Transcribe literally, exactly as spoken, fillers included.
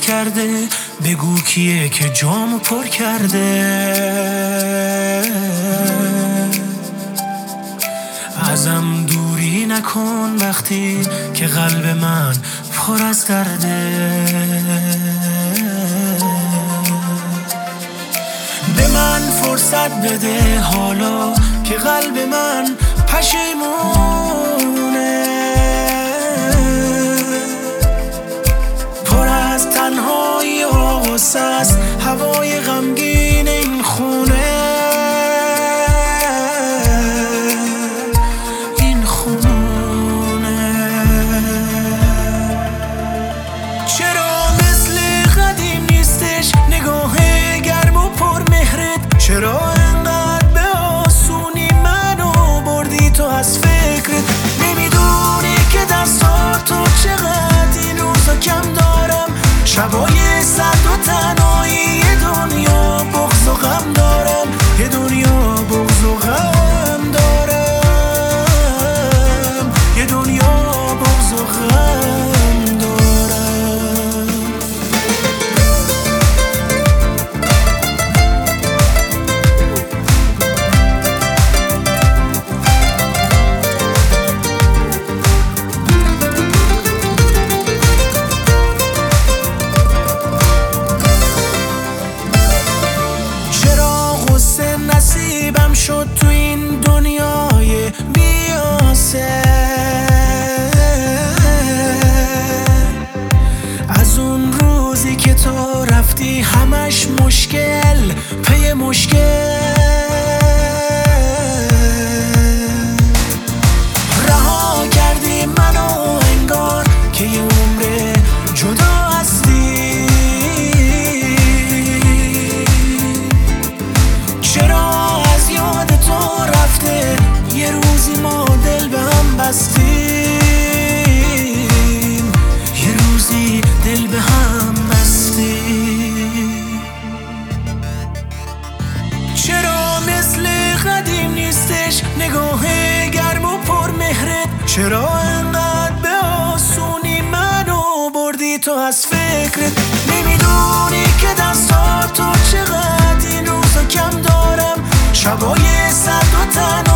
کرده، بگو کیه که جامو پر کرده. ازم دوری نکن وقتی که قلب من پر از درده. به من فرصت بده حالا که قلب من پشیمونه، پر از تنهایی و غصه است هوای غمگین این خونه. این خونه چرا مثل قدیم نیستش نگاه گرم و پر مهرت؟ چرا انقدر به آسونی منو بردی تو از فکرت؟ نمیدونی که دستاتو چقدر این روزا کم دارم، شبای سرد و تنهایی یه دنیا بغض و غم دارم، یه دنیا بغض و غم دارم، یه دنیا بغض و غم دارم. نصیبم شد تو این دنیای بیاسه، از اون روزی که تو رفتی همش مشکل پی مشکل. رها کردی منو انگار که یه عمر جدا هستی. چرا از یاد تو رفته یه روزی ما دل به هم بستیم، یه روزی دل به هم بستیم. چرا مثل قدیم نیستش نگاه گرم و پر مهرت؟ چرا انقدر به آسونی منو بردی تو از فکرت؟ نمیدونی که دستاتو چقدر این روزا کم دارم، شبای سرد و تنها